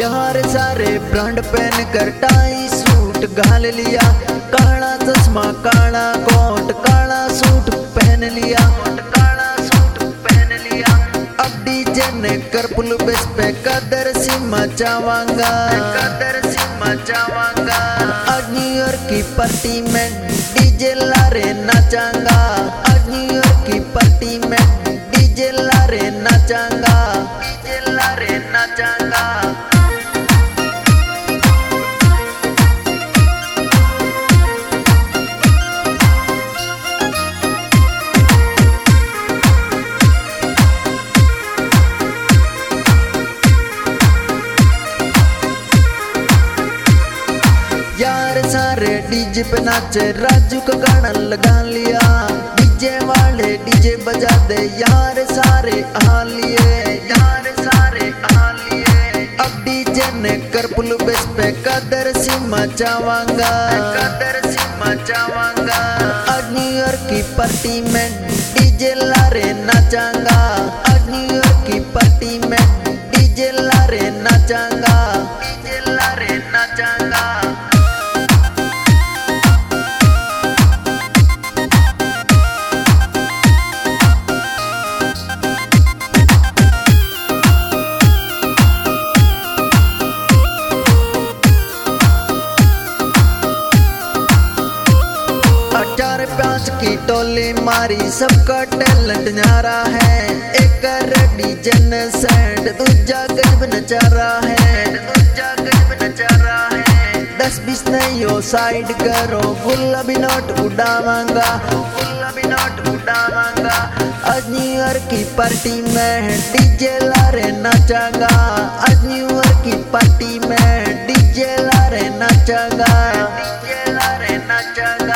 यार सारे ब्रांड पहन कर टाई सूट घाल लिया, काला चश्मा काला कोट काला सूट पहन लिया, काला सूट पहन लिया। अब डीजे ने कर पुल बेस पे कदर सी मचावांगा, कदर सी मचावांगा। आज न्यू ईयर की पार्टी में डीजे लारे नाचांगा, आज न्यू ईयर की पार्टी में डीजे लारे नाचांगा, डीजे लारे नाचांगा। यार सारे डीजे पे नाचे, राजू का गाना लगा लिया, डीजे वाले डीजे बजा दे, यार सारे आ लिए, यार सारे आ लिए। अब डीजे ने कर पुल बेस पे कदर सी मचावांगा, कदर सी मचावांगा। आज न्यू ईयर की पार्टी में डीजे लारे नाचांगा, आज न्यू ईयर की पार्टी में डीजे लारे नाचांगा, डीजे लारे नाचांगा। चार पांच की टोली मारी, सबका टैलेंट न्यारा है, एक डीजे ने सेंड दूजा गजब नचा रहा है, दूजा गजब नचा रहा है। 10-20 नहीं हो साइड करो, गुलाबी नोट उड़ावांगा, गुलाबी नोट उड़ावांगा। आज न्यू ईयर की पार्टी में डीजे लारे नाचांगा, आज न्यू ईयर की पार्टी में डीजे लारे नाचांगा, डीजे लारे नाचांगा।